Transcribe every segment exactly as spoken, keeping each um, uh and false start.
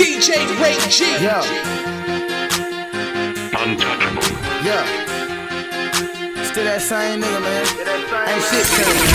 D J Ray G. Yeah, Untouchable. yeah. Still that same nigga, man. Ain't shit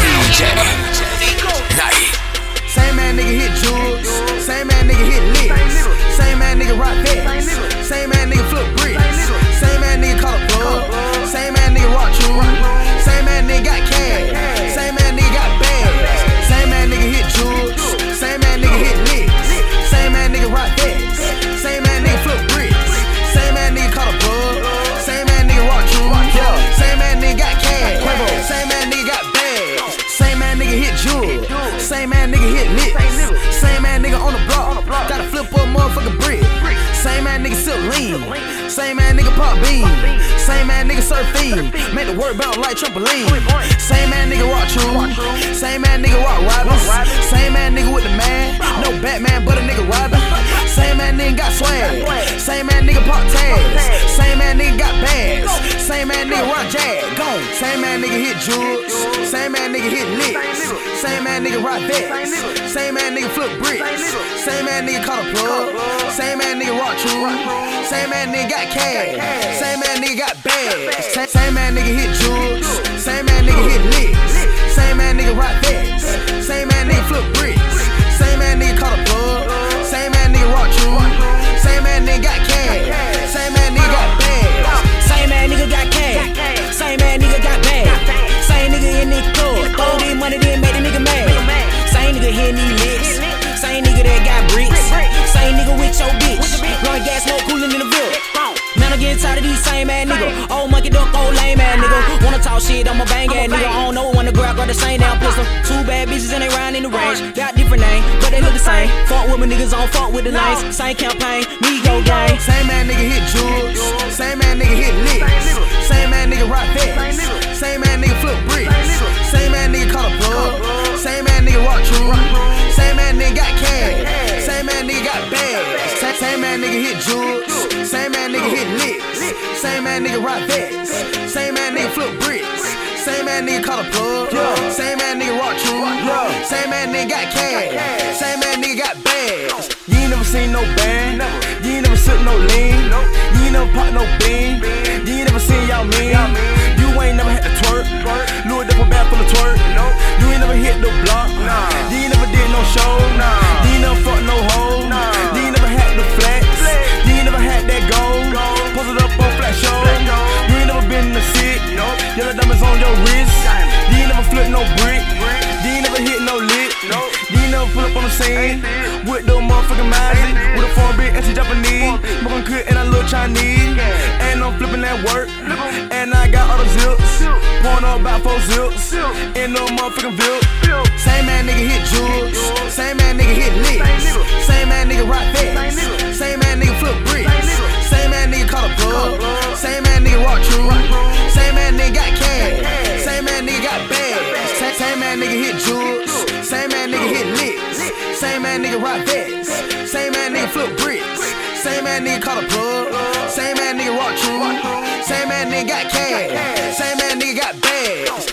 changed. Same man nigga hit jewels. Same man nigga hit licks. Same man nigga rock vests. Same man nigga flip bricks. Same man nigga call a plug. Same man nigga rock jewels. Same man nigga got cash. Same man nigga got bags. Same man nigga hit jewels. Same man nigga hit licks. Same man nigga rock vests. Same man nigga flip bricks. Same man nigga call a plug. Same man nigga rock jewels. Same man nigga got cash. Same man nigga got bags. Same man nigga hit jewels. Same man nigga hit licks. Same man nigga on the block. Gotta flip up motherfucking brick. Same man nigga still lean. Same man nigga pop bean. Same man nigga surf fiend. Make the work bounce like trampoline. Same man nigga rock true. Same man nigga rock robbers. Same man nigga with the man. No Batman but a nigga robbing. Same man nigga got swag. Same man nigga pop tags. Same man nigga got bags. Same man nigga rock jag. Gone. Same man nigga hit jewels. Same man nigga hit licks. Same man nigga rock vests. Same man nigga flip bricks. Same man nigga call a plug. Same man nigga rock true. Same man nigga got cash. Same man nigga got bags. Same man nigga hit jewels. Same man nigga hit licks. Same man nigga rock vests. Same man nigga flip bricks. Same man nigga call a plug. Same man nigga rock true. Same man nigga got cash. Same man nigga got bags. Same man nigga got cash. Same man nigga got bags. Same nigga in the club. Throw this money, then make the nigga mad. Same nigga hitting these licks. Same nigga that got bricks. Same nigga with your bitch. Blowing gas, smoke coolin' in the Ville. Man, I'm getting tired of these same ass nigga. Old monkey duck, old lame ass nigga. Wanna talk shit, I'm a bang ass nigga. I don't know when to grab, got the same damn pistol. Two bad bitches and they round in the range. Got different names, but they look the same. Fuck with my niggas on, fuck with the lanes. Same campaign, me go gang. Same man nigga hit jewels. Same man nigga hit licks. Same man nigga rock vests. Same man nigga flip bricks. Same man nigga call a plug. Same man nigga rock true. Same man nigga got cash. Same man nigga got bags. Same man nigga hit jewels. Same man nigga hit licks. Same man nigga rock vests. Same man nigga flip bricks. Same man nigga call a plug. Same man nigga rock true. Same man nigga got cash. Same man nigga got bags. You ain't never seen no band. You ain't never sip no lean. You ain't never pop no bean. You ain't never seen y'all mean. You ain't never had to twerk. Louis Duffel bag full of twerk. You ain't never hit the block. You ain't never did no show. You ain't never fucked no hoe. You ain't never had the flex. You ain't never had that gold. Posted up on flat show. You ain't never been in the sick. Yellow diamonds on your wrist. You ain't never flipped no brick. You ain't never hit no lick. You ain't never pull up on the scene with the motherfucking Mazzy. With a foreign big anti Japanese. Smoking good and I look Chinese. And I'm flipping that work. And I got all the zips. Pouring up about four zips. In no motherfucking Ville. Same man nigga hit jewels. Same man nigga hit licks. Same man nigga rock vests. Same man nigga flip bricks. Same man nigga call a plug. Same man nigga rock true. Same man nigga got cash. Same man nigga got bags. Same man nigga hit jewels. Same man nigga hit licks. Same man nigga rock vests. Same man nigga flip bricks. Same man nigga call a plug. Same man nigga rock true. Same man nigga got cash. Same man nigga got bags.